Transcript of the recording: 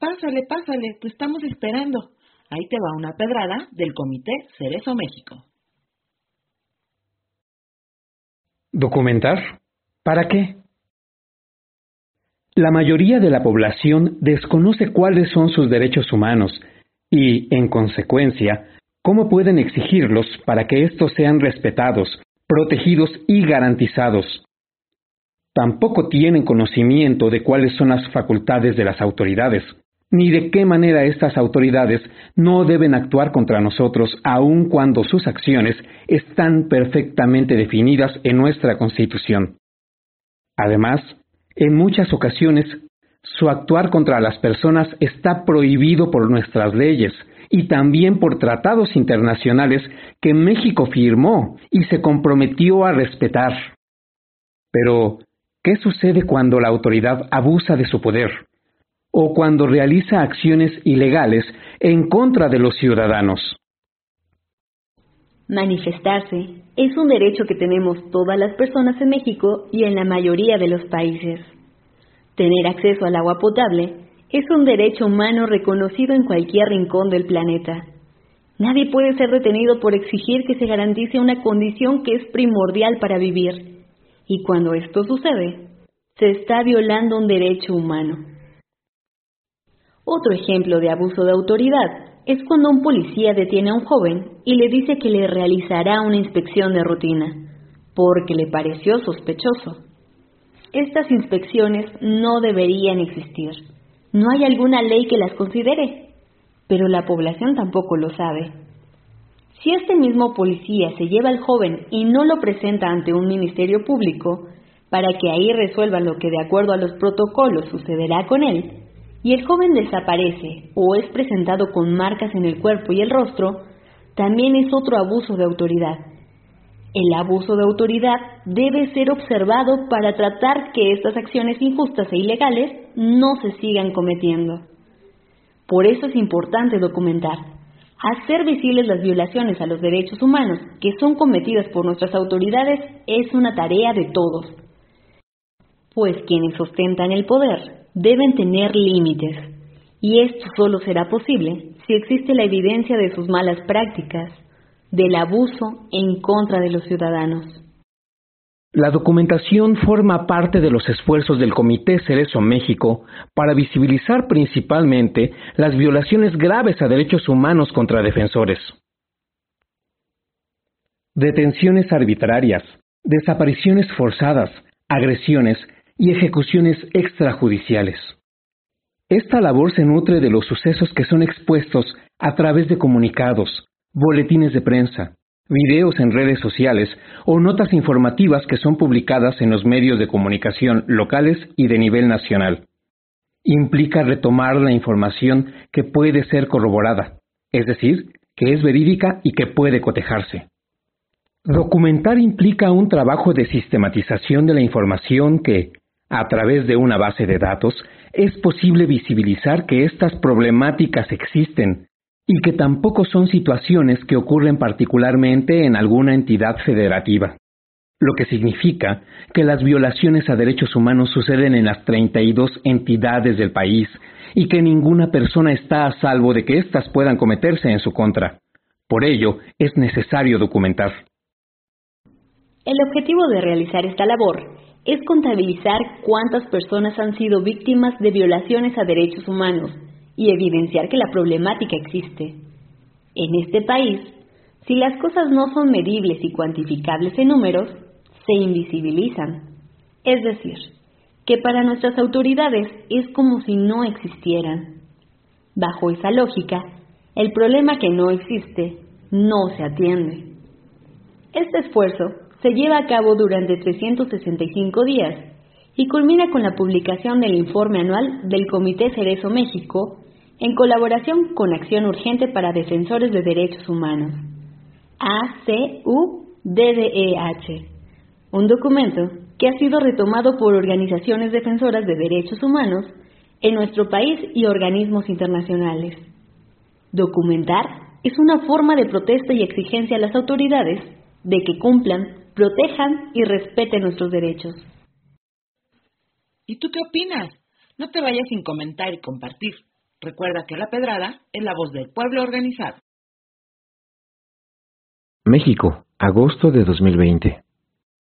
Pásale, pásale, te estamos esperando. Ahí te va una pedrada del Comité Cerezo México. ¿Documentar? ¿Para qué? La mayoría de la población desconoce cuáles son sus derechos humanos y, en consecuencia, cómo pueden exigirlos para que estos sean respetados, protegidos y garantizados. Tampoco tienen conocimiento de cuáles son las facultades de las autoridades, ni de qué manera estas autoridades no deben actuar contra nosotros aun cuando sus acciones están perfectamente definidas en nuestra Constitución. Además, en muchas ocasiones, su actuar contra las personas está prohibido por nuestras leyes y también por tratados internacionales que México firmó y se comprometió a respetar. Pero, ¿qué sucede cuando la autoridad abusa de su poder o cuando realiza acciones ilegales en contra de los ciudadanos? Manifestarse es un derecho que tenemos todas las personas en México y en la mayoría de los países. Tener acceso al agua potable es un derecho humano reconocido en cualquier rincón del planeta. Nadie puede ser detenido por exigir que se garantice una condición que es primordial para vivir. Y cuando esto sucede, se está violando un derecho humano. Otro ejemplo de abuso de autoridad es cuando un policía detiene a un joven y le dice que le realizará una inspección de rutina, porque le pareció sospechoso. Estas inspecciones no deberían existir. No hay alguna ley que las considere, pero la población tampoco lo sabe. Si este mismo policía se lleva al joven y no lo presenta ante un ministerio público, para que ahí resuelva lo que de acuerdo a los protocolos sucederá con él, y el joven desaparece o es presentado con marcas en el cuerpo y el rostro, también es otro abuso de autoridad. El abuso de autoridad debe ser observado para tratar que estas acciones injustas e ilegales no se sigan cometiendo. Por eso es importante documentar. Hacer visibles las violaciones a los derechos humanos que son cometidas por nuestras autoridades es una tarea de todos. Pues quienes ostentan el poder deben tener límites, y esto solo será posible si existe la evidencia de sus malas prácticas, del abuso en contra de los ciudadanos. La documentación forma parte de los esfuerzos del Comité Cerezo México para visibilizar principalmente las violaciones graves a derechos humanos contra defensores. Detenciones arbitrarias, desapariciones forzadas, agresiones y ejecuciones extrajudiciales. Esta labor se nutre de los sucesos que son expuestos a través de comunicados, boletines de prensa, videos en redes sociales o notas informativas que son publicadas en los medios de comunicación locales y de nivel nacional. Implica retomar la información que puede ser corroborada, es decir, que es verídica y que puede cotejarse. Documentar implica un trabajo de sistematización de la información que, a través de una base de datos, es posible visibilizar que estas problemáticas existen y que tampoco son situaciones que ocurren particularmente en alguna entidad federativa, lo que significa que las violaciones a derechos humanos suceden en las 32 entidades del país y que ninguna persona está a salvo de que éstas puedan cometerse en su contra. Por ello, es necesario documentar. El objetivo de realizar esta labor es contabilizar cuántas personas han sido víctimas de violaciones a derechos humanos y evidenciar que la problemática existe. En este país, si las cosas no son medibles y cuantificables en números, se invisibilizan. Es decir, que para nuestras autoridades es como si no existieran. Bajo esa lógica, el problema que no existe no se atiende. Este esfuerzo se lleva a cabo durante 365 días y culmina con la publicación del informe anual del Comité Cerezo México en colaboración con Acción Urgente para Defensores de Derechos Humanos, ACUDDEH, un documento que ha sido retomado por organizaciones defensoras de derechos humanos en nuestro país y organismos internacionales. Documentar es una forma de protesta y exigencia a las autoridades de que cumplan, protejan y respeten nuestros derechos. ¿Y tú qué opinas? No te vayas sin comentar y compartir. Recuerda que La Pedrada es la voz del pueblo organizado. México, agosto de 2020.